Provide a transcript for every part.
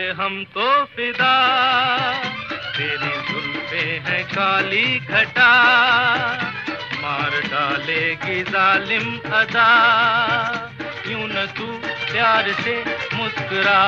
हम तो फिदा, तेरी जुल्फे हैं काली घटा, मार डालेगी जालिम अदा, यूं न तू प्यार से मुस्कुरा।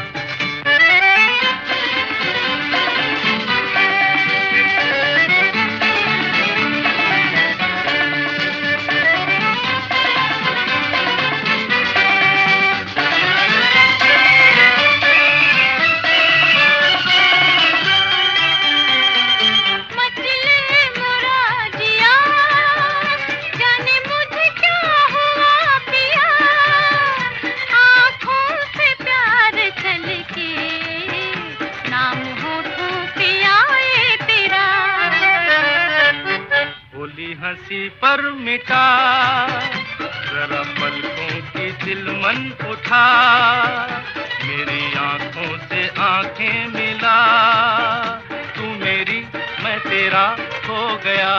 हंसी पर मिटा जरा पलकों की दिलमन उठा, मेरी आंखों से आंखें मिला, तू मेरी मैं तेरा हो गया।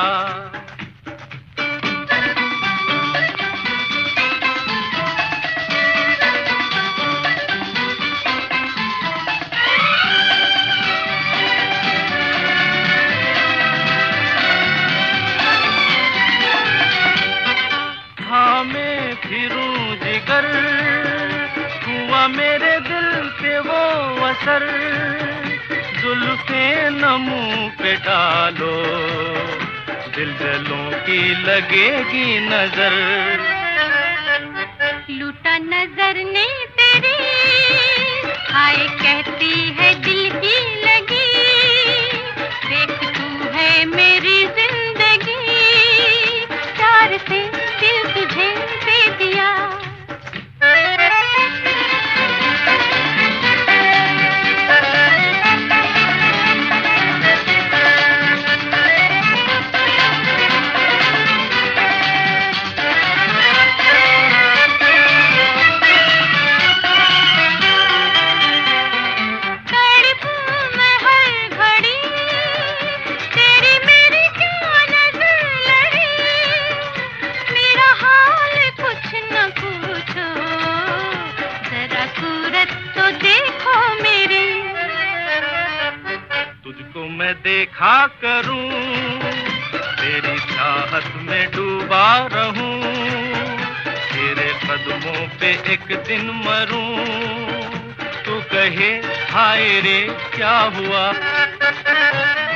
मैं फिरूं जिगर, हुआ मेरे दिल पे वो असर, जुल्फे न मुंह पे डालो, दिलजलों की लगेगी नजर। लूटा नजर ने तेरी, हाय कहती है दिल की लगी, देख तू है मेरी जिंदगी, प्यार से दिल तुझे दे दिया। तुझको मैं देखा करूं, तेरी चाहत में डूबा रहूं, तेरे कदमों पे एक दिन मरूं, तू कहे हाय रे क्या हुआ।